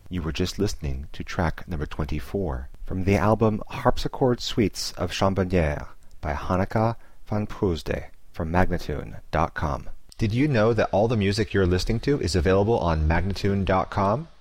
You were just listening to track number 24 from the album Harpsichord Suites of Chambonnière by Hanneke van Proosde from Magnatune.com. Did you know that all the music you're listening to is available on Magnatune.com?